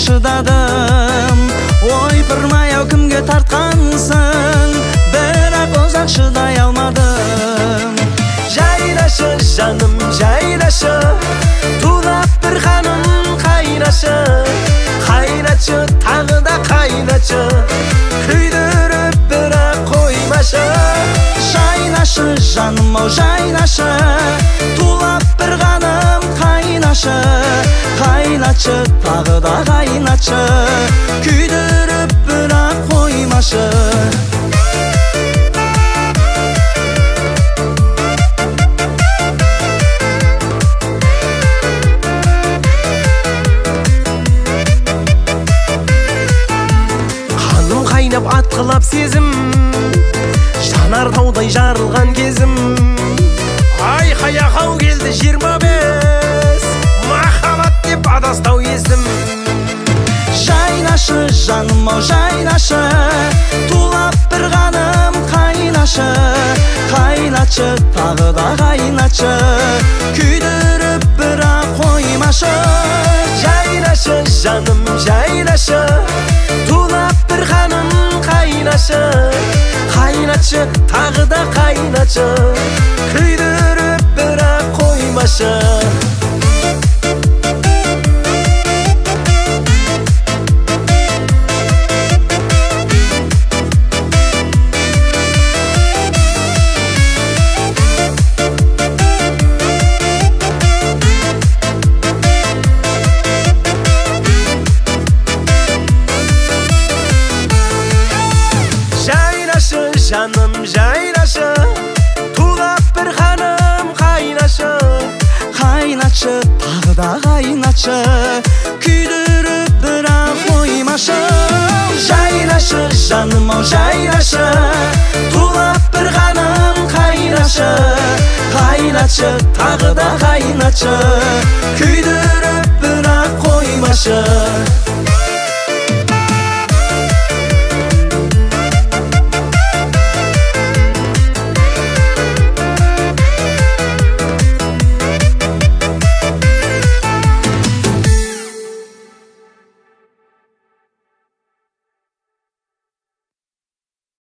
шыдадым. Ойпырмай кімге тартқансың, бірақ ұзақ шыдай алмадым. Жайнашы жаным жайнашы, тулап бір ханым қайнашы. Қайнатшы тағы да қайнатшы, күйдіріп бірақ қоймашы. Жайнашы жаным ау жайнашы, тулап бір ханым қайнашы. Қайнатшы тағы да қайнатшы, күйдіріп бірақ қоймашы. Қайнап атқылап сезім, жанар таудай жарылған кезім. Айқай-ақау келді 25, махаббат деп адастау естім. Жайнашы жаным ау жайнашы, тулап бір ханым қайнашы. Қайнатшы тағы да қайнатшы, күйдіріп бірақ қоймашы. Жайнашы жаным жайнашы, тулап бір ханым қайнашы. Қайнатшы тағы да қайнатшы, күйдіріп бірақ қоймашы. Жаным жайнашы, тулап бір ханым қайнашы. Қайнатшы тағы да қайнатшы, күйдіріп бірақ қоймашы. Жайнашы жаным ау жайнашы, тулап бір ханым қайнашы. Қайнатшы тағы да қайнатшы, күйдіріп бірақ қоймашы.